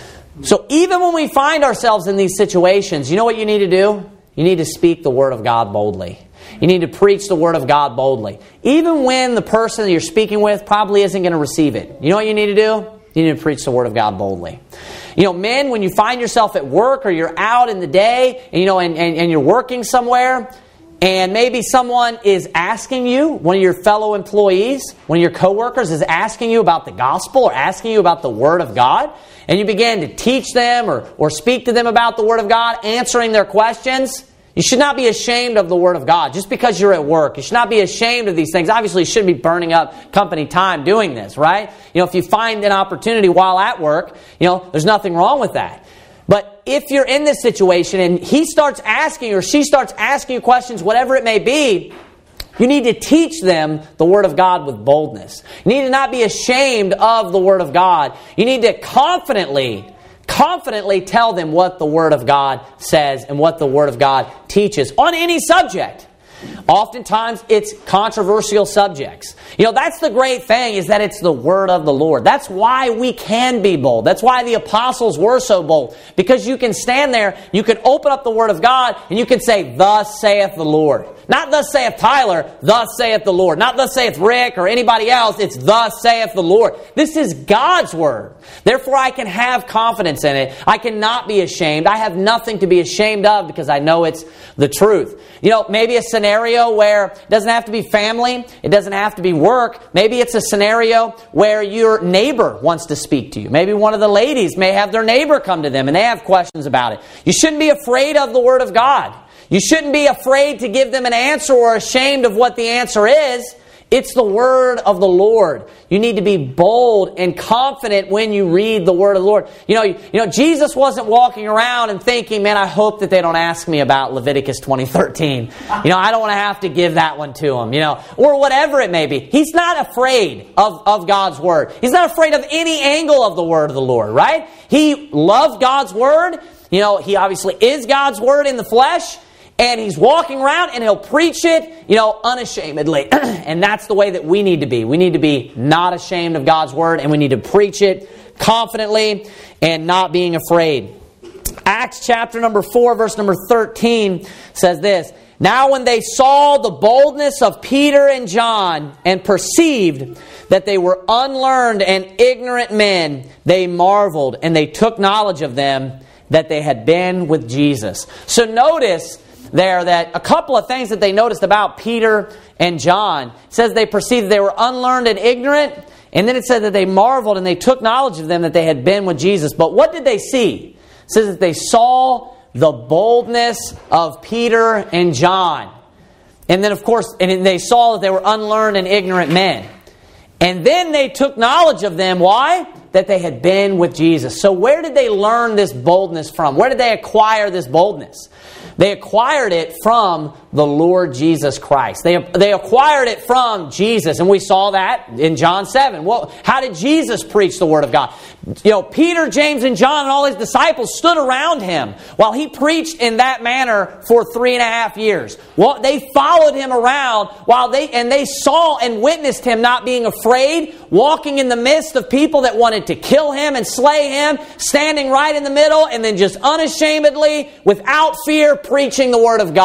So even when we find ourselves in these situations, you know what you need to do? You need to speak the Word of God boldly. You need to preach the Word of God boldly, even when the person that you're speaking with probably isn't going to receive it. You know what you need to do? You need to preach the Word of God boldly. You know, men, when you find yourself at work, or you're out in the day, and, you know, and, and, and you're working somewhere, and maybe someone is asking you, one of your fellow employees, one of your coworkers is asking you about the gospel, or asking you about the Word of God, and you begin to teach them or, or speak to them about the Word of God, answering their questions. You should not be ashamed of the Word of God just because you're at work. You should not be ashamed of these things. Obviously, you shouldn't be burning up company time doing this, right? You know, if you find an opportunity while at work, you know, there's nothing wrong with that. But if you're in this situation and he starts asking, or she starts asking you questions, whatever it may be, you need to teach them the Word of God with boldness. You need to not be ashamed of the Word of God. You need to confidently Confidently tell them what the Word of God says and what the Word of God teaches on any subject. Oftentimes, it's controversial subjects. You know, that's the great thing, is that it's the Word of the Lord. That's why we can be bold. That's why the apostles were so bold. Because you can stand there, you can open up the Word of God, and you can say, "Thus saith the Lord." Not "Thus saith Tyler," "Thus saith the Lord." Not "Thus saith Rick" or anybody else. It's "Thus saith the Lord." This is God's Word. Therefore, I can have confidence in it. I cannot be ashamed. I have nothing to be ashamed of because I know it's the truth. You know, maybe a scenario where it doesn't have to be family. It doesn't have to be work. Maybe it's a scenario where your neighbor wants to speak to you. Maybe one of the ladies may have their neighbor come to them and they have questions about it. You shouldn't be afraid of the Word of God. You shouldn't be afraid to give them an answer or ashamed of what the answer is. It's the Word of the Lord. You need to be bold and confident when you read the Word of the Lord. You know, you know, Jesus wasn't walking around and thinking, "Man, I hope that they don't ask me about Leviticus twenty thirteen. You know, I don't want to have to give that one to them." You know, or whatever it may be. He's not afraid of, of God's Word. He's not afraid of any angle of the Word of the Lord, right? He loved God's Word. You know, He obviously is God's Word in the flesh. And He's walking around and He'll preach it, you know, unashamedly. And that's the way that we need to be. We need to be not ashamed of God's Word, and we need to preach it confidently and not being afraid. Acts chapter number four, verse number thirteen says this: "Now when they saw the boldness of Peter and John and perceived that they were unlearned and ignorant men, they marveled, and they took knowledge of them that they had been with Jesus." So notice there that a couple of things that they noticed about Peter and John. It says they perceived they were unlearned and ignorant, and then it said that they marveled and they took knowledge of them that they had been with Jesus. But what did they see? It says that they saw the boldness of Peter and John. And then of course, and they saw that they were unlearned and ignorant men. And then they took knowledge of them. Why? That they had been with Jesus. So where did they learn this boldness from? Where did they acquire this boldness? They acquired it from the Lord Jesus Christ. They, they acquired it from Jesus. And we saw that in John seven. Well, how did Jesus preach the Word of God? You know, Peter, James, and John and all His disciples stood around Him while He preached in that manner for three and a half years. Well, they followed Him around while they and they saw and witnessed Him not being afraid, walking in the midst of people that wanted to kill Him and slay Him, standing right in the middle, and then just unashamedly, without fear, preaching the Word of God.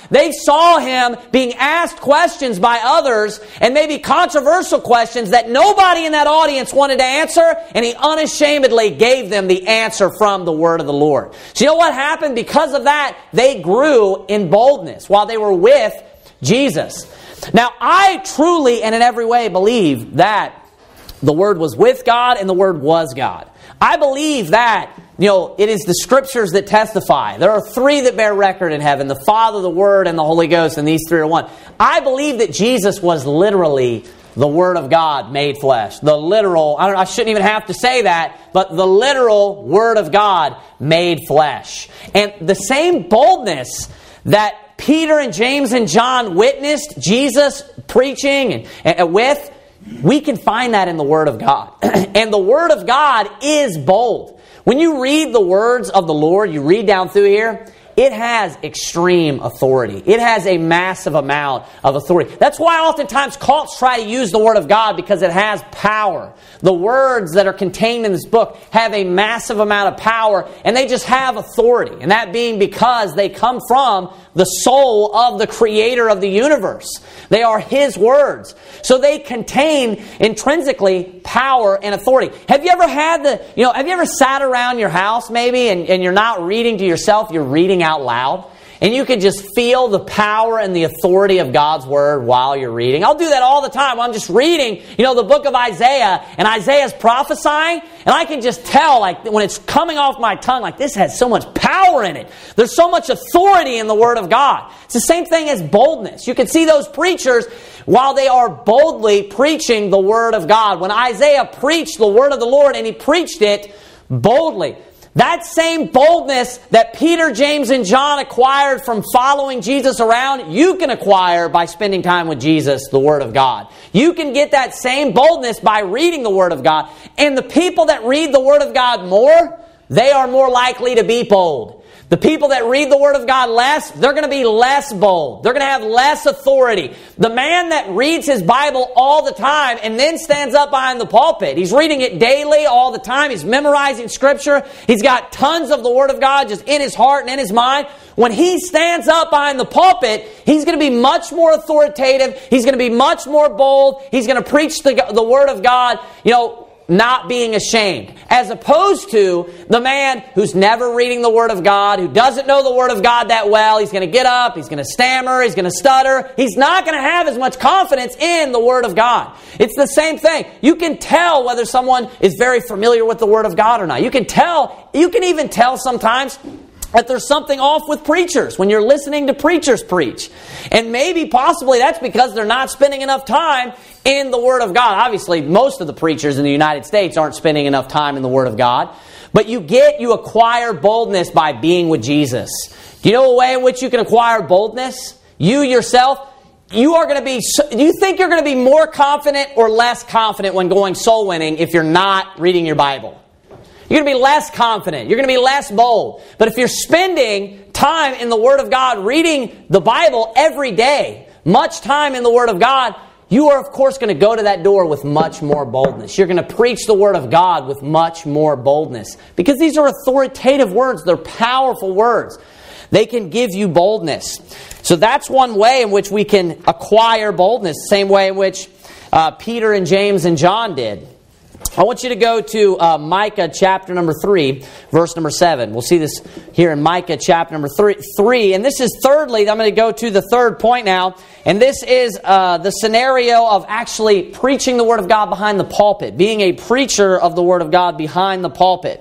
They saw him being asked questions by others, and maybe controversial questions that nobody in that audience wanted to answer, and he unashamedly gave them the answer from the word of the Lord. So you know what happened? Because of that, they grew in boldness while they were with Jesus. Now, I truly and in every way believe that the Word was with God and the Word was God. I believe that, you know, it is the Scriptures that testify. There are three that bear record in heaven: the Father, the Word, and the Holy Ghost, and these three are one. I believe that Jesus was literally the Word of God made flesh. The literal, I, don't, I shouldn't even have to say that, but the literal Word of God made flesh. And the same boldness that Peter and James and John witnessed Jesus preaching and, and with, we can find that in the Word of God. And the Word of God is bold. When you read the words of the Lord, you read down through here, it has extreme authority. It has a massive amount of authority. That's why oftentimes cults try to use the Word of God, because it has power. The words that are contained in this book have a massive amount of power, and they just have authority. And that being because they come from the soul of the Creator of the universe. They are His words. So they contain intrinsically power and authority. Have you ever had the, you know, have you ever sat around your house maybe and, and you're not reading to yourself, you're reading out loud? And you can just feel the power and the authority of God's Word while you're reading. I'll do that all the time. I'm just reading, you know, the book of Isaiah, and Isaiah's prophesying, and I can just tell, like, when it's coming off my tongue, like, this has so much power in it. There's so much authority in the Word of God. It's the same thing as boldness. You can see those preachers while they are boldly preaching the Word of God. When Isaiah preached the Word of the Lord, and he preached it boldly. That same boldness that Peter, James, and John acquired from following Jesus around, you can acquire by spending time with Jesus, the Word of God. You can get that same boldness by reading the Word of God. And the people that read the Word of God more, they are more likely to be bold. The people that read the Word of God less, they're going to be less bold. They're going to have less authority. The man that reads his Bible all the time and then stands up behind the pulpit, he's reading it daily all the time. He's memorizing Scripture. He's got tons of the Word of God just in his heart and in his mind. When he stands up behind the pulpit, he's going to be much more authoritative. He's going to be much more bold. He's going to preach the, the Word of God, you know, not being ashamed. As opposed to the man who's never reading the Word of God, who doesn't know the Word of God that well. He's going to get up, he's going to stammer, he's going to stutter. He's not going to have as much confidence in the Word of God. It's the same thing. You can tell whether someone is very familiar with the Word of God or not. You can tell, you can even tell sometimes that there's something off with preachers when you're listening to preachers preach. And maybe possibly that's because they're not spending enough time in the Word of God. Obviously, most of the preachers in the United States aren't spending enough time in the Word of God. But you get, you acquire boldness by being with Jesus. Do you know a way in which you can acquire boldness? You yourself, you are going to be, do you think you're going to be more confident or less confident when going soul winning if you're not reading your Bible? You're going to be less confident. You're going to be less bold. But if you're spending time in the Word of God, reading the Bible every day, much time in the Word of God, you are, of course, going to go to that door with much more boldness. You're going to preach the Word of God with much more boldness. Because these are authoritative words. They're powerful words. They can give you boldness. So that's one way in which we can acquire boldness. The same way in which uh, Peter and James and John did. I want you to go to uh, Micah chapter number three, verse number seven. We'll see this here in Micah chapter number three. three. And this is thirdly, I'm going to go to the third point now. And this is uh, the scenario of actually preaching the Word of God behind the pulpit. Being a preacher of the Word of God behind the pulpit.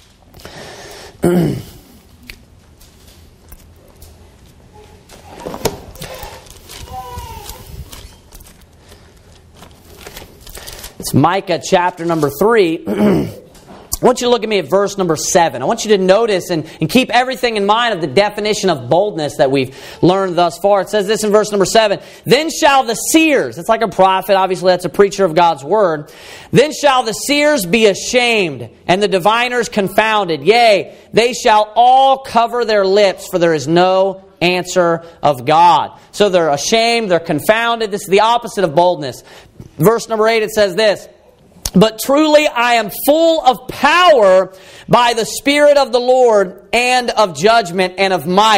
It's Micah chapter number three. I want you to look at me at verse number seven. I want you to notice and, and keep everything in mind of the definition of boldness that we've learned thus far. It says this in verse number seven. Then shall the seers, it's like a prophet, obviously that's a preacher of God's Word. Then shall the seers be ashamed, and the diviners confounded. Yea, they shall all cover their lips, for there is no answer of God. So they're ashamed, they're confounded. This is the opposite of boldness. Verse number eight, it says this. But truly I am full of power by the Spirit of the Lord, and of judgment and of might,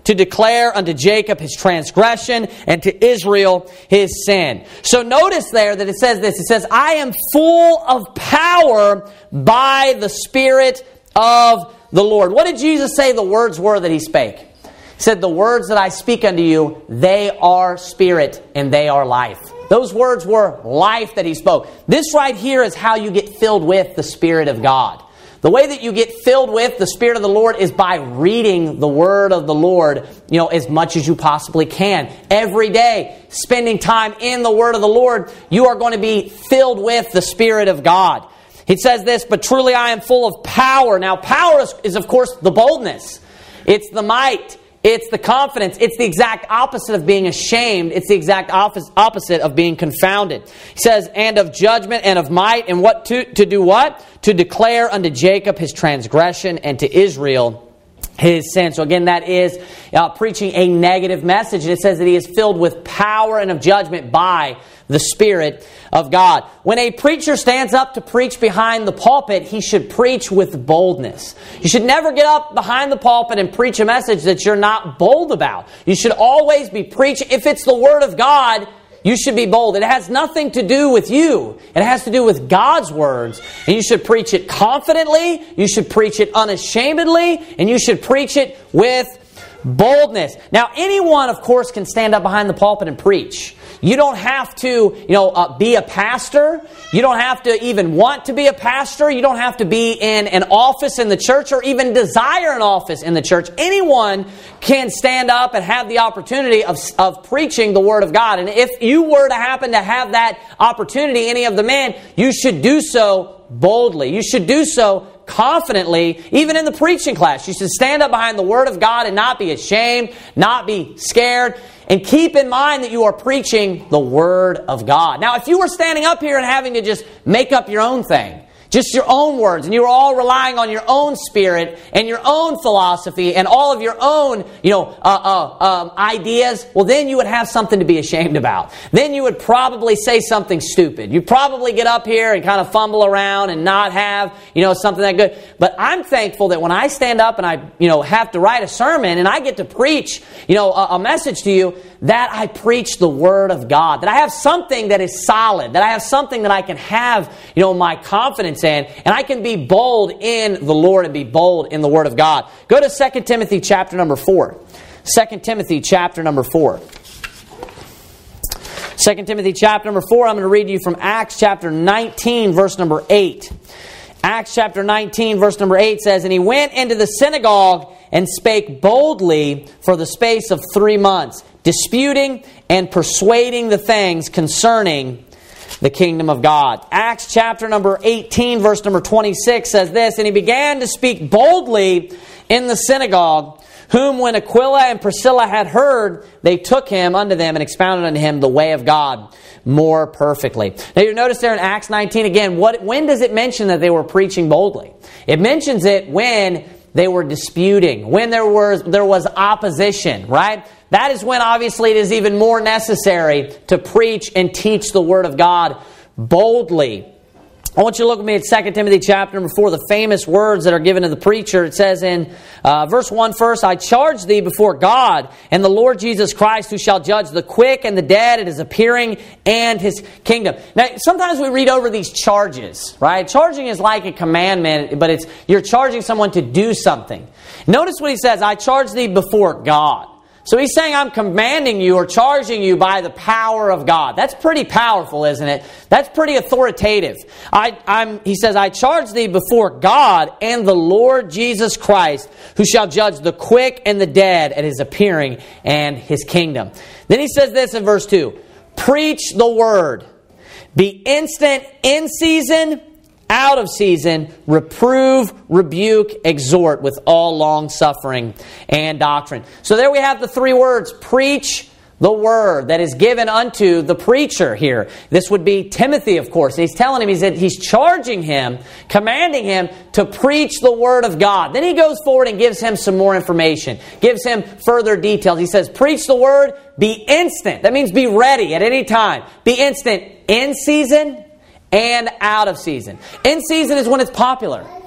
to declare unto Jacob his transgression and to Israel his sin. So notice there that it says this. It says, I am full of power by the Spirit of the Lord. What did Jesus say the words were that he spake? He said, the words that I speak unto you, they are spirit and they are life. Those words were life that he spoke. This right here is how you get filled with the Spirit of God. The way that you get filled with the Spirit of the Lord is by reading the Word of the Lord, you know, as much as you possibly can. Every day, spending time in the Word of the Lord, you are going to be filled with the Spirit of God. He says this, but truly I am full of power. Now, power is, is of course, the boldness. It's the might. It's the confidence. It's the exact opposite of being ashamed. It's the exact opposite of being confounded. He says, and of judgment and of might, and what to, to do what? To declare unto Jacob his transgression and to Israel his sin. So again, that is uh, preaching a negative message. And it says that he is filled with power and of judgment by the Spirit of God. When a preacher stands up to preach behind the pulpit, he should preach with boldness. You should never get up behind the pulpit and preach a message that you're not bold about. You should always be preaching. If it's the Word of God, you should be bold. It has nothing to do with you. It has to do with God's words. And you should preach it confidently. You should preach it unashamedly. And you should preach it with boldness. Now, anyone, of course, can stand up behind the pulpit and preach. You don't have to, you know, uh, be a pastor. You don't have to even want to be a pastor. You don't have to be in an office in the church or even desire an office in the church. Anyone can stand up and have the opportunity of, of preaching the Word of God. And if you were to happen to have that opportunity, any of the men, you should do so boldly. You should do so confidently, even in the preaching class. You should stand up behind the Word of God and not be ashamed, not be scared. And keep in mind that you are preaching the Word of God. Now, if you were standing up here and having to just make up your own thing, just your own words, and you were all relying on your own spirit and your own philosophy and all of your own, you know, uh, uh, um, ideas, well, then you would have something to be ashamed about. Then you would probably say something stupid. You'd probably get up here and kind of fumble around and not have, you know, something that good. But I'm thankful that when I stand up and I, you know, have to write a sermon and I get to preach, you know, a, a message to you, that I preach the Word of God. That I have something that is solid. That I have something that I can have, you know, my confidence in. And I can be bold in the Lord and be bold in the Word of God. Go to Second Timothy chapter number four. Second Timothy chapter number four. Second Timothy chapter number four, I'm going to read to you from Acts chapter nineteen, verse number eight. Acts chapter nineteen, verse number eight says, and he went into the synagogue and spake boldly for the space of three months, disputing and persuading the things concerning the kingdom of God. Acts chapter number eighteen, verse number twenty-six says this, and he began to speak boldly in the synagogue, whom when Aquila and Priscilla had heard, they took him unto them and expounded unto him the way of God more perfectly. Now you notice there in Acts nineteen, again, what when does it mention that they were preaching boldly? It mentions it when they were disputing, when there was, there was opposition, right? That is when obviously it is even more necessary to preach and teach the Word of God boldly. I want you to look with me at Second Timothy chapter number four, the famous words that are given to the preacher. It says in uh, verse one first, I charge thee before God and the Lord Jesus Christ, who shall judge the quick and the dead at his appearing and his kingdom. Now, sometimes we read over these charges, right? Charging is like a commandment, but it's you're charging someone to do something. Notice what he says, I charge thee before God. So he's saying, I'm commanding you or charging you by the power of God. That's pretty powerful, isn't it? That's pretty authoritative. I, I'm, he says, I charge thee before God and the Lord Jesus Christ, who shall judge the quick and the dead at his appearing and his kingdom. Then he says this in verse two, preach the word. Be instant in season, out of season, reprove, rebuke, exhort with all long suffering and doctrine. So there we have the three words, preach the word that is given unto the preacher here. This would be Timothy, of course. He's telling him, he's, he's charging him, commanding him to preach the word of God. Then he goes forward and gives him some more information, gives him further details. He says, preach the word, be instant. That means be ready at any time. Be instant in season and out of season. In season is when it's popular.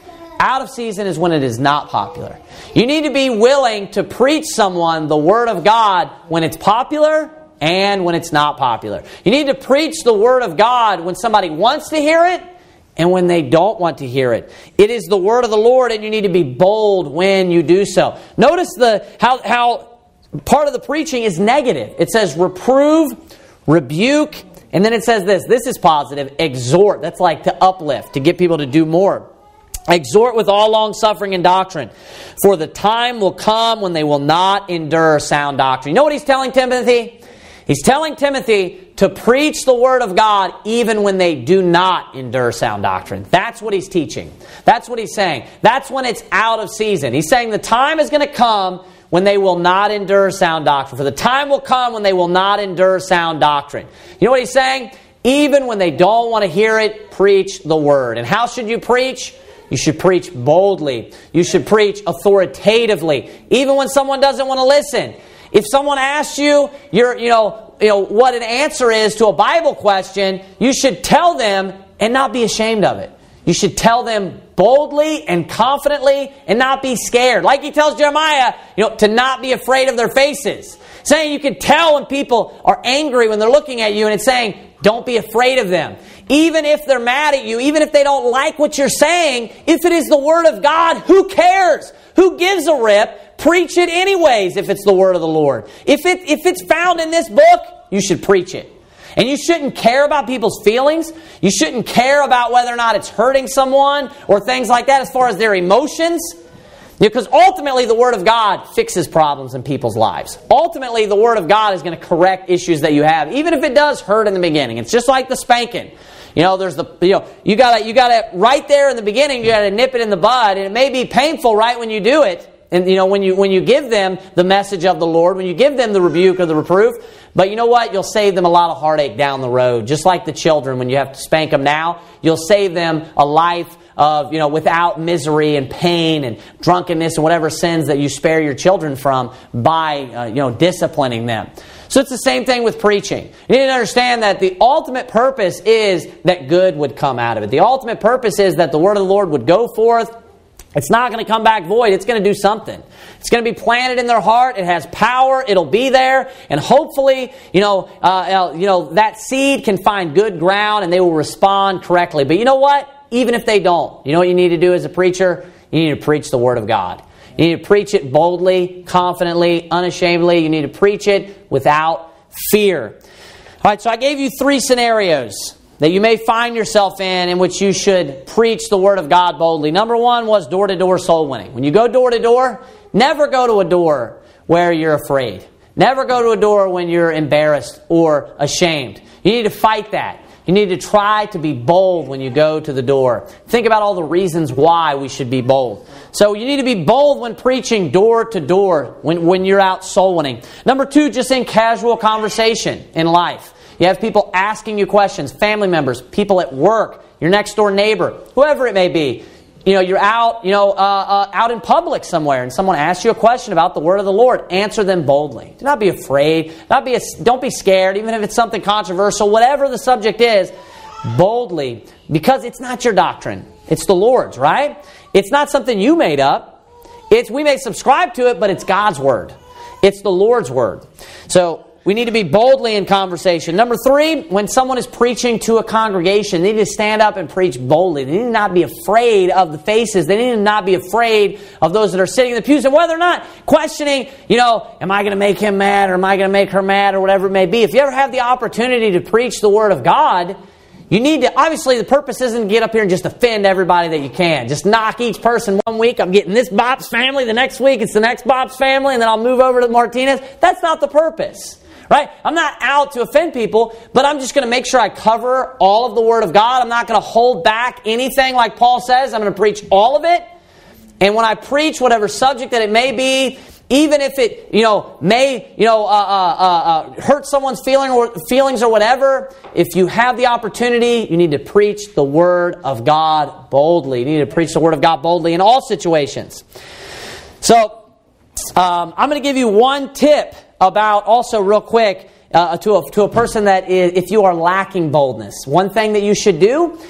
Out of season is when it is not popular. You need to be willing to preach someone the Word of God when it's popular and when it's not popular. You need to preach the Word of God when somebody wants to hear it and when they don't want to hear it. It is the Word of the Lord, and you need to be bold when you do so. Notice the how, how part of the preaching is negative. It says reprove, rebuke, and then it says this. This is positive. Exhort. That's like to uplift, to get people to do more. Exhort with all long-suffering and doctrine, for the time will come when they will not endure sound doctrine. You know what he's telling Timothy? He's telling Timothy to preach the Word of God even when they do not endure sound doctrine. That's what he's teaching. That's what he's saying. That's when it's out of season. He's saying the time is going to come when they will not endure sound doctrine. For the time will come when they will not endure sound doctrine. You know what he's saying? Even when they don't want to hear it, preach the Word. And how should you preach? You should preach boldly. You should preach authoritatively, even when someone doesn't want to listen. If someone asks you, you're, you know, you know what an answer is to a Bible question, you should tell them and not be ashamed of it. You should tell them boldly and confidently and not be scared. Like he tells Jeremiah, you know, to not be afraid of their faces. Saying you can tell when people are angry when they're looking at you, and it's saying, don't be afraid of them. Even if they're mad at you, even if they don't like what you're saying, if it is the Word of God, who cares? Who gives a rip? Preach it anyways if it's the Word of the Lord. If it if it's found in this book, you should preach it. And you shouldn't care about people's feelings. You shouldn't care about whether or not it's hurting someone or things like that as far as their emotions. Because ultimately the Word of God fixes problems in people's lives. Ultimately the Word of God is going to correct issues that you have, even if it does hurt in the beginning. It's just like the spanking. You know, there's the you know you gotta you gotta right there in the beginning you gotta nip it in the bud, and it may be painful right when you do it. And you know when you when you give them the message of the Lord, when you give them the rebuke or the reproof, but you know what? You'll save them a lot of heartache down the road. Just like the children, when you have to spank them now, you'll save them a life of, you know, without misery and pain and drunkenness and whatever sins that you spare your children from by, uh, you know, disciplining them. So it's the same thing with preaching. You need to understand that the ultimate purpose is that good would come out of it. The ultimate purpose is that the Word of the Lord would go forth. It's not going to come back void. It's going to do something. It's going to be planted in their heart. It has power. It'll be there. And hopefully, you know, uh, you know, that seed can find good ground and they will respond correctly. But you know what? Even if they don't, you know what you need to do as a preacher? You need to preach the Word of God. You need to preach it boldly, confidently, unashamedly. You need to preach it without fear. All right, so I gave you three scenarios that you may find yourself in in which you should preach the Word of God boldly. Number one was door-to-door soul winning. When you go door-to-door, never go to a door where you're afraid. Never go to a door when you're embarrassed or ashamed. You need to fight that. You need to try to be bold when you go to the door. Think about all the reasons why we should be bold. So you need to be bold when preaching door to door, when, when you're out soul winning. Number two, just in casual conversation in life. You have people asking you questions, family members, people at work, your next door neighbor, whoever it may be. You know, you're out, you know, uh, uh, out in public somewhere, and someone asks you a question about the Word of the Lord. Answer them boldly. Do not be afraid. Not be a, don't be scared, even if it's something controversial. Whatever the subject is, boldly, because it's not your doctrine. It's the Lord's, right? It's not something you made up. It's we may subscribe to it, but it's God's Word. It's the Lord's Word. So we need to be boldly in conversation. Number three, when someone is preaching to a congregation, they need to stand up and preach boldly. They need to not be afraid of the faces. They need to not be afraid of those that are sitting in the pews, and whether or not questioning, you know, am I going to make him mad or am I going to make her mad or whatever it may be. If you ever have the opportunity to preach the Word of God, you need to, obviously the purpose isn't to get up here and just offend everybody that you can. Just knock each person. One week I'm getting this Bob's family, the next week it's the next Bob's family, and then I'll move over to Martinez. That's not the purpose. Right? I'm not out to offend people, but I'm just going to make sure I cover all of the Word of God. I'm not going to hold back anything like Paul says. I'm going to preach all of it. And when I preach whatever subject that it may be, even if it, you know, may, you know, uh, uh, uh, hurt someone's feeling or feelings or whatever, if you have the opportunity, you need to preach the Word of God boldly. You need to preach the Word of God boldly in all situations. So, um, I'm going to give you one tip about also real quick uh, to, a, to a person that is, if you are lacking boldness. One thing that you should do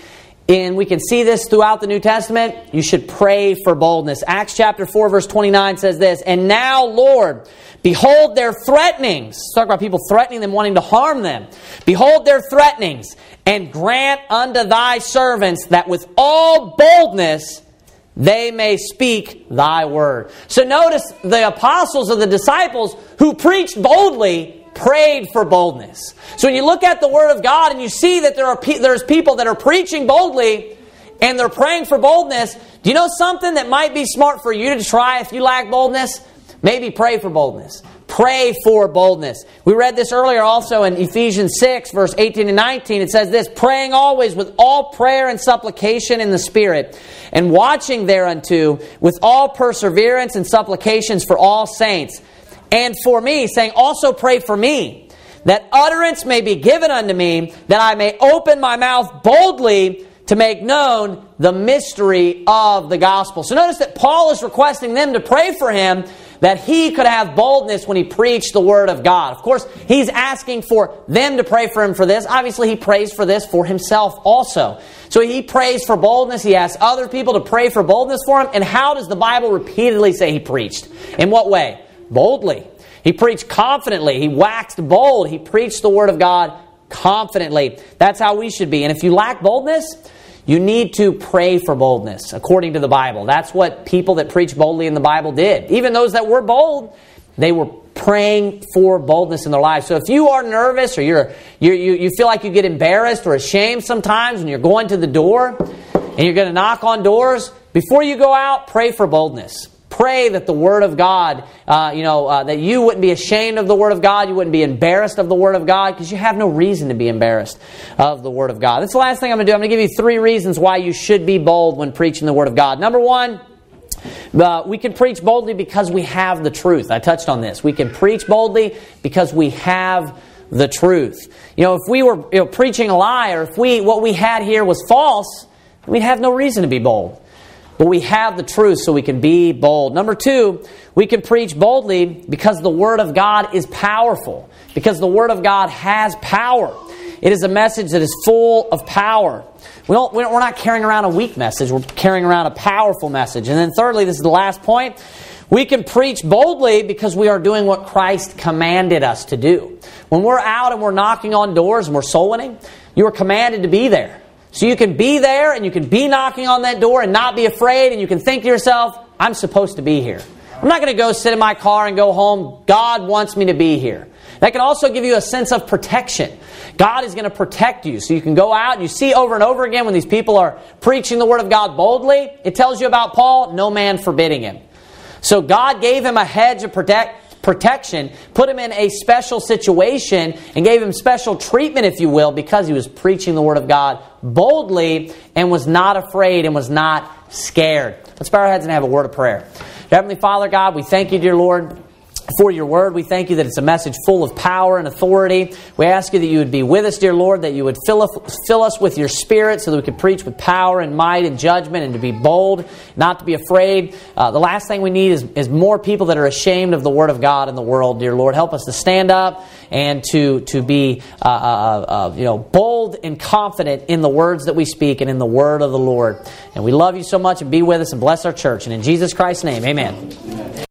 and we can see this throughout the New Testament, you should pray for boldness. Acts chapter four, verse twenty-nine says this, "And now, Lord, behold their threatenings." Let's talk about people threatening them, wanting to harm them. "Behold their threatenings, and grant unto thy servants that with all boldness they may speak thy word." So notice the apostles or the disciples who preached boldly prayed for boldness. So when you look at the Word of God and you see that there are pe- there's people that are preaching boldly and they're praying for boldness, do you know something that might be smart for you to try if you lack boldness? Maybe pray for boldness. Pray for boldness. We read this earlier also in Ephesians six, verse eighteen and nineteen. It says this, "Praying always with all prayer and supplication in the Spirit, and watching thereunto with all perseverance and supplications for all saints. And for me," saying, "also pray for me, that utterance may be given unto me, that I may open my mouth boldly to make known the mystery of the gospel." So notice that Paul is requesting them to pray for him that he could have boldness when he preached the Word of God. Of course, he's asking for them to pray for him for this. Obviously, he prays for this for himself also. So he prays for boldness. He asks other people to pray for boldness for him. And how does the Bible repeatedly say he preached? In what way? Boldly. He preached confidently. He waxed bold. He preached the Word of God confidently. That's how we should be. And if you lack boldness, you need to pray for boldness, according to the Bible. That's what people that preach boldly in the Bible did. Even those that were bold, they were praying for boldness in their lives. So if you are nervous or you're, you're, you you feel like you get embarrassed or ashamed sometimes when you're going to the door and you're going to knock on doors, before you go out, pray for boldness. Pray that the Word of God, uh, you know, uh, that you wouldn't be ashamed of the Word of God. You wouldn't be embarrassed of the Word of God, because you have no reason to be embarrassed of the Word of God. That's the last thing I'm going to do. I'm going to give you three reasons why you should be bold when preaching the Word of God. Number one, uh, we can preach boldly because we have the truth. I touched on this. We can preach boldly because we have the truth. You know, if we were you know, preaching a lie, or if we what we had here was false, we'd have no reason to be bold. But we have the truth, so we can be bold. Number two, we can preach boldly because the Word of God is powerful. Because the Word of God has power. It is a message that is full of power. We don't, we're not carrying around a weak message. We're carrying around a powerful message. And then thirdly, this is the last point, we can preach boldly because we are doing what Christ commanded us to do. When we're out and we're knocking on doors and we're soul winning, you are commanded to be there. So you can be there and you can be knocking on that door and not be afraid, and you can think to yourself, I'm supposed to be here. I'm not going to go sit in my car and go home. God wants me to be here. That can also give you a sense of protection. God is going to protect you. So you can go out and you see over and over again when these people are preaching the Word of God boldly, it tells you about Paul, no man forbidding him. So God gave him a hedge of protect. protection, put him in a special situation, and gave him special treatment, if you will, because he was preaching the Word of God boldly and was not afraid and was not scared. Let's bow our heads and have a word of prayer. Heavenly Father, God, we thank you, dear Lord, for your word. We thank you that it's a message full of power and authority. We ask you that you would be with us, dear Lord, that you would fill us, fill us with your Spirit so that we could preach with power and might and judgment, and to be bold, not to be afraid. Uh, the last thing we need is, is more people that are ashamed of the Word of God in the world, dear Lord. Help us to stand up and to, to be uh, uh, uh, you know, bold and confident in the words that we speak and in the Word of the Lord. And we love you so much, and be with us and bless our church. And in Jesus Christ's name, amen.